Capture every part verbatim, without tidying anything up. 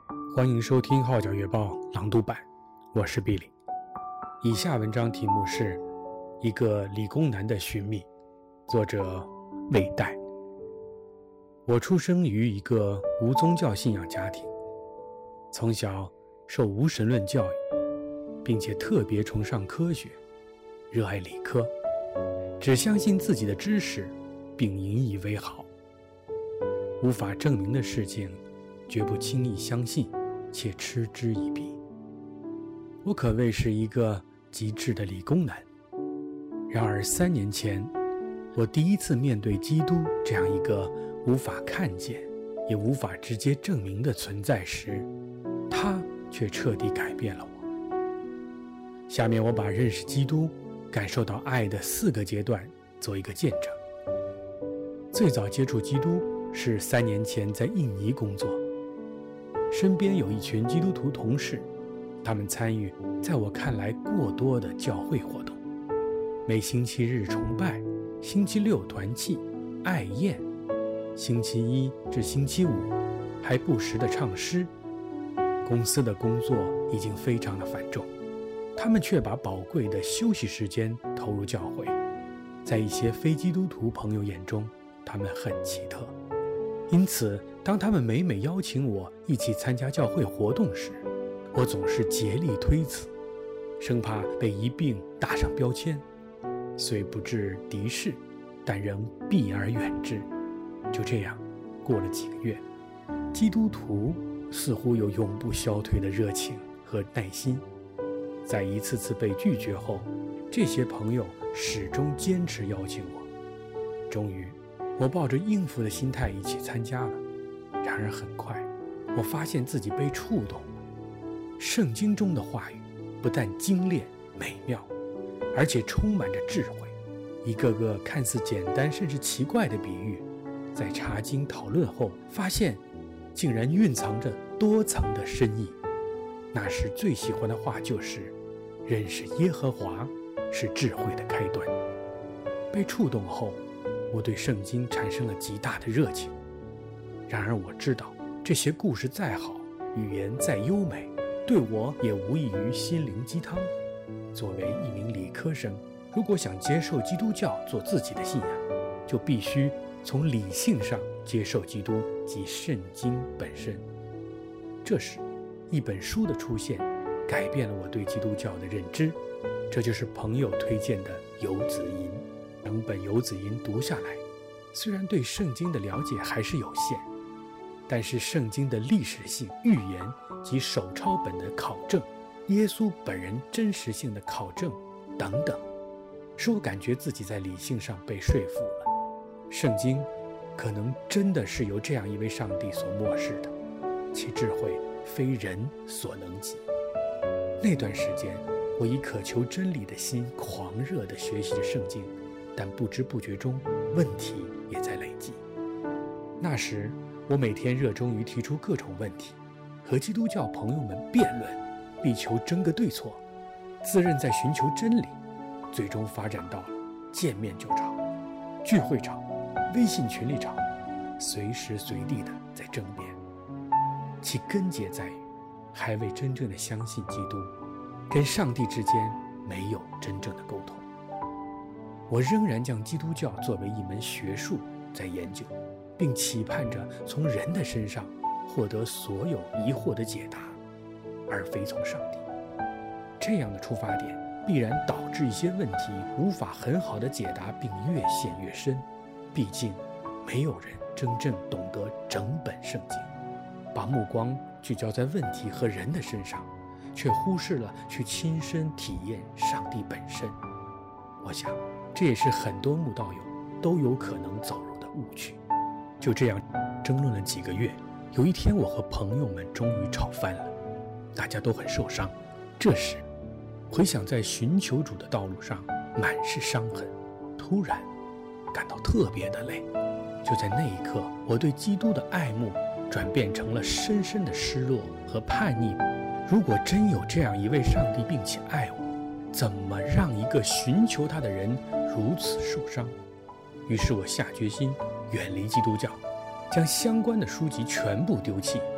欢迎收听号角月报朗读版，我是毕礼。以下文章题目是一个理工男的寻觅，作者魏代。我出生于一个无宗教信仰家庭，从小受无神论教育，并且特别崇尚科学，热爱理科，只相信自己的知识并引以为豪。无法证明的事情绝不轻易相信，且嗤之以鼻。我可谓是一个极致的理工男。然而三年前，我第一次面对基督这样一个无法看见也无法直接证明的存在时，他却彻底改变了我。下面我把认识基督、感受到爱的四个阶段做一个见证。最早接触基督是三年前在印尼工作，身边有一群基督徒同事，他们参与在我看来过多的教会活动，每星期日崇拜，星期六团契、爱宴，星期一至星期五还不时地唱诗。公司的工作已经非常的繁重，他们却把宝贵的休息时间投入教会。在一些非基督徒朋友眼中，他们很奇特。因此当他们每每邀请我一起参加教会活动时，我总是竭力推辞，生怕被一并打上标签。虽不至敌视，但仍避而远之。就这样过了几个月，基督徒似乎有永不消退的热情和耐心。在一次次被拒绝后，这些朋友始终坚持邀请我。终于我抱着应付的心态一起参加了。然而很快我发现自己被触动了。圣经中的话语不但精炼美妙，而且充满着智慧。一个个看似简单甚至奇怪的比喻，在查经讨论后发现竟然蕴藏着多层的深意。那时最喜欢的话就是认识耶和华是智慧的开端。被触动后，我对圣经产生了极大的热情。然而我知道，这些故事再好，语言再优美，对我也无异于心灵鸡汤。作为一名理科生，如果想接受基督教做自己的信仰，就必须从理性上接受基督及圣经本身。这时一本书的出现改变了我对基督教的认知，这就是朋友推荐的《游子吟》。整本《游子吟》读下来，虽然对圣经的了解还是有限，但是圣经的历史性、预言及手抄本的考证，耶稣本人真实性的考证等等，使我感觉自己在理性上被说服了。圣经可能真的是由这样一位上帝所漠视的，其智慧非人所能及。那段时间，我以渴求真理的心狂热地学习着圣经，但不知不觉中问题也在累积。那时我每天热衷于提出各种问题，和基督教朋友们辩论，力求争个对错，自认在寻求真理，最终发展到了见面就吵，聚会吵，微信群里吵，随时随地的在争辩。其根结在于还未真正的相信基督，跟上帝之间没有真正的沟通。我仍然将基督教作为一门学术在研究，并期盼着从人的身上获得所有疑惑的解答，而非从上帝。这样的出发点必然导致一些问题无法很好的解答，并越陷越深。毕竟没有人真正懂得整本圣经，把目光聚焦在问题和人的身上，却忽视了去亲身体验上帝本身。我想这也是很多慕道友都有可能走入的误区。就这样争论了几个月，有一天我和朋友们终于吵翻了，大家都很受伤。这时回想在寻求主的道路上满是伤痕，突然感到特别的累。就在那一刻，我对基督的爱慕转变成了深深的失落和叛逆。如果真有这样一位上帝并且爱我，怎么让一个寻求他的人如此受伤？于是我下决心远离基督教，将相关的书籍全部丢弃，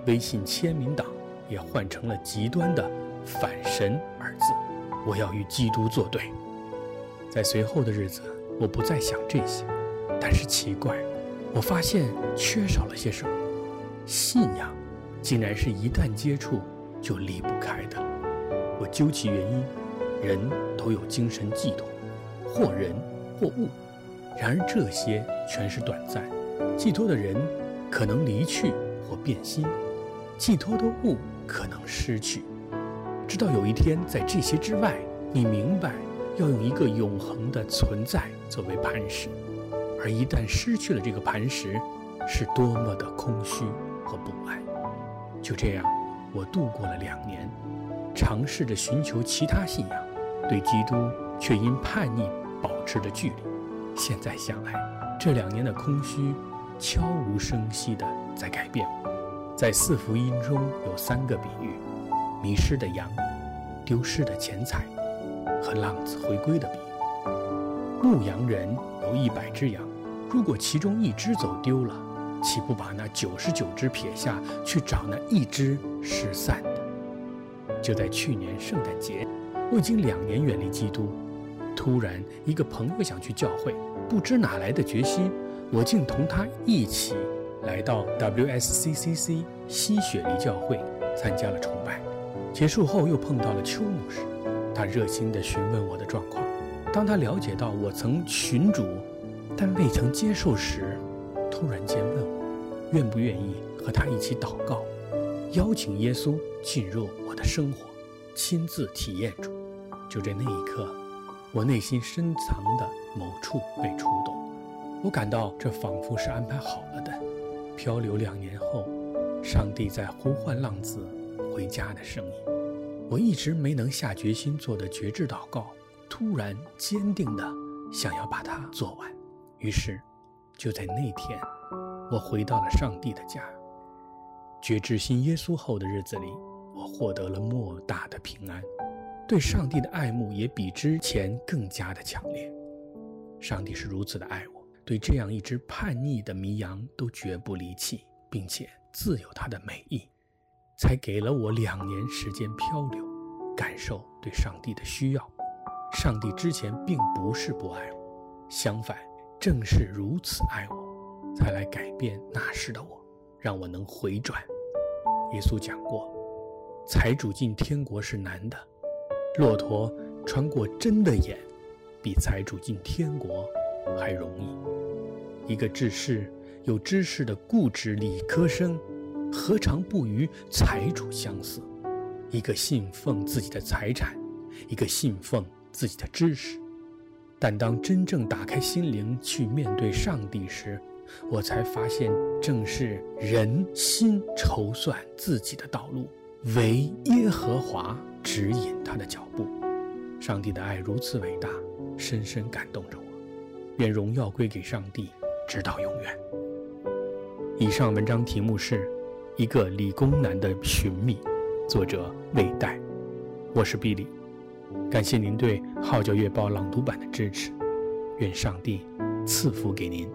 微信签名档也换成了极端的反神二字，我要与基督作对。在随后的日子，我不再想这些，但是奇怪，我发现缺少了些什么。信仰竟然是一旦接触就离不开的。我究其原因，人都有精神寄托，或人或物，然而这些全是短暂，寄托的人可能离去或变心，寄托的物可能失去。直到有一天，在这些之外，你明白要用一个永恒的存在作为磐石，而一旦失去了这个磐石，是多么的空虚和不安。就这样，我度过了两年，尝试着寻求其他信仰，对基督却因叛逆保持着距离。现在想来，这两年的空虚悄无声息地在改变我。在四福音中有三个比喻：迷失的羊、丢失的钱财和浪子回归的比喻。牧羊人有一百只羊，如果其中一只走丢了，岂不把那九十九只撇下，去找那一只失散的？就在去年圣诞节，我已经两年远离基督，突然一个朋友想去教会，不知哪来的决心，我竟同他一起来到 W S C C C 西雪梨教会参加了崇拜。结束后又碰到了邱牧师，他热心地询问我的状况。当他了解到我曾寻主但未曾接受时，突然间问我愿不愿意和他一起祷告，邀请耶稣进入我的生活，亲自体验主。就在那一刻，我内心深藏的某处被触动，我感到这仿佛是安排好了的。漂流两年后，上帝在呼唤浪子回家的声音，我一直没能下决心做的觉志祷告，突然坚定地想要把它做完。于是就在那天，我回到了上帝的家。觉知信耶稣后的日子里，我获得了莫大的平安，对上帝的爱慕也比之前更加的强烈。上帝是如此的爱我，对这样一只叛逆的迷羊都绝不离弃，并且自有他的美意，才给了我两年时间漂流，感受对上帝的需要。上帝之前并不是不爱我，相反，正是如此爱我，才来改变那时的我，让我能回转。耶稣讲过，财主进天国是难的，骆驼穿过针的眼，比财主进天国还容易。一个治世有知识的固执理科生，何尝不与财主相似？一个信奉自己的财产，一个信奉自己的知识。但当真正打开心灵去面对上帝时，我才发现，正是人心筹算自己的道路，唯耶和华指引他的脚步。上帝的爱如此伟大，深深感动着我。愿荣耀归给上帝，直到永远。以上文章题目是一个理工男的寻觅，作者魏代。我是比利，感谢您对号角月报朗读版的支持，愿上帝赐福给您。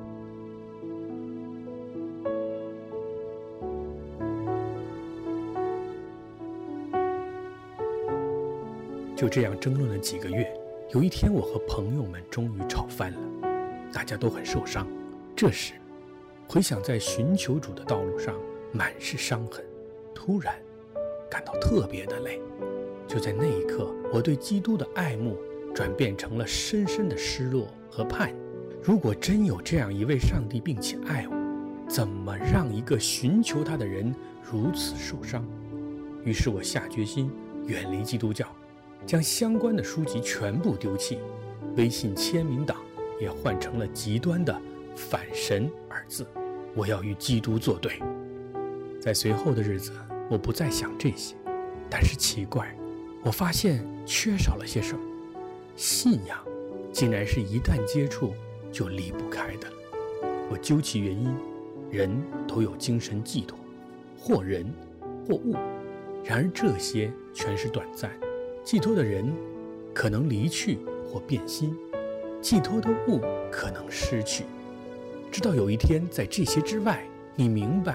就这样争论了几个月，有一天我和朋友们终于吵翻了，大家都很受伤。这时回想在寻求主的道路上满是伤痕，突然感到特别的累。就在那一刻，我对基督的爱慕转变成了深深的失落和叛逆。如果真有这样一位上帝并且爱我，怎么让一个寻求他的人如此受伤？于是我下决心远离基督教，将相关的书籍全部丢弃，微信签名档也换成了极端的反神二字，我要与基督作对。在随后的日子，我不再想这些，但是奇怪，我发现缺少了些什么。信仰竟然是一旦接触就离不开的。我究其原因，人都有精神寄托，或人或物，然而这些全是短暂，寄托的人可能离去或变心，寄托的物可能失去。直到有一天，在这些之外，你明白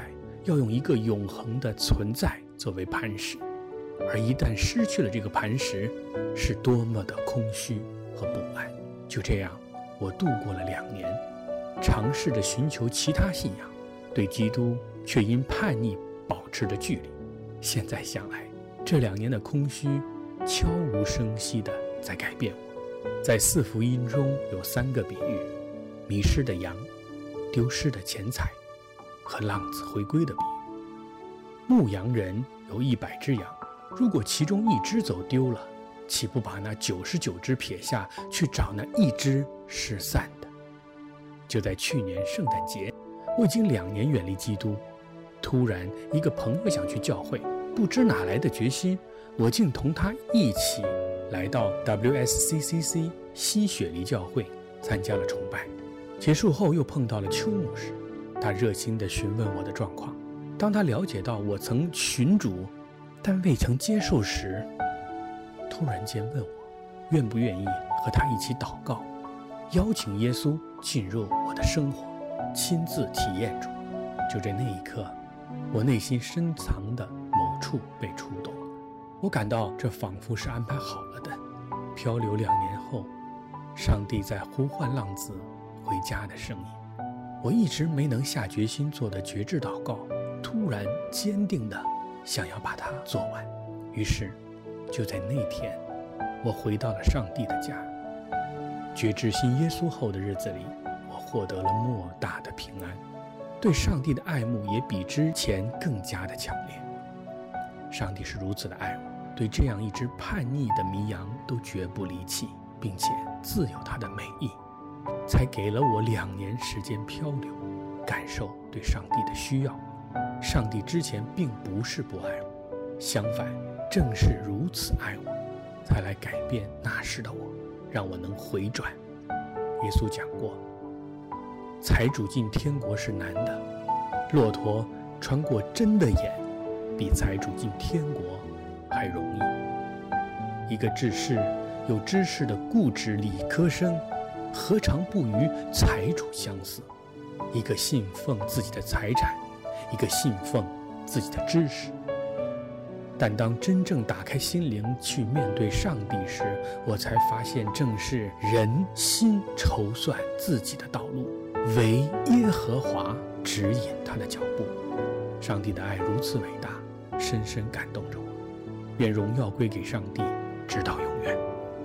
要用一个永恒的存在作为磐石，而一旦失去了这个磐石，是多么的空虚和不安。就这样，我度过了两年，尝试着寻求其他信仰，对基督却因叛逆保持着距离。现在想来，这两年的空虚悄无声息地在改变我。在四福音中有三个比喻：迷失的羊、丢失的钱财和浪子回归的比喻。牧羊人有一百只羊，如果其中一只走丢了，岂不把那九十九只撇下，去找那一只失散的？就在去年圣诞节，我已经两年远离基督，突然一个朋友想去教会，不知哪来的决心，我竟同他一起来到 W S C C C 西雪梨教会参加了崇拜。结束后又碰到了邱牧师，他热心地询问我的状况。当他了解到我曾寻主但未曾接受时，突然间问我愿不愿意和他一起祷告，邀请耶稣进入我的生活，亲自体验主。就在那一刻，我内心深藏的某处被触动了，我感到这仿佛是安排好了的。漂流两年后，上帝在呼唤浪子回家的声音，我一直没能下决心做的觉知祷告，突然坚定地想要把它做完。于是就在那天，我回到了上帝的家。觉知信耶稣后的日子里，我获得了莫大的平安，对上帝的爱慕也比之前更加的强烈。上帝是如此的爱我，对这样一只叛逆的迷羊都绝不离弃，并且自有他的美意，才给了我两年时间漂流，感受对上帝的需要。上帝之前并不是不爱我，相反，正是如此爱我，才来改变那时的我，让我能回转。耶稣讲过，财主进天国是难的，骆驼穿过针的眼，比财主进天国还容易。一个治世有知识的固执理科生，何尝不与财主相似？一个信奉自己的财产，一个信奉自己的知识。但当真正打开心灵去面对上帝时，我才发现正是人心筹算自己的道路，唯耶和华指引他的脚步。上帝的爱如此伟大，深深感动着我。愿荣耀归给上帝，直到永远。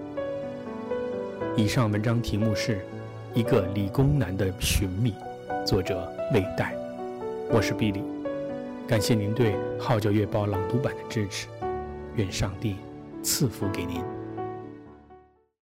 以上文章题目是一个理工男的寻觅，作者魏代。我是毕利，感谢您对《号角月报》朗读版的支持，愿上帝赐福给您。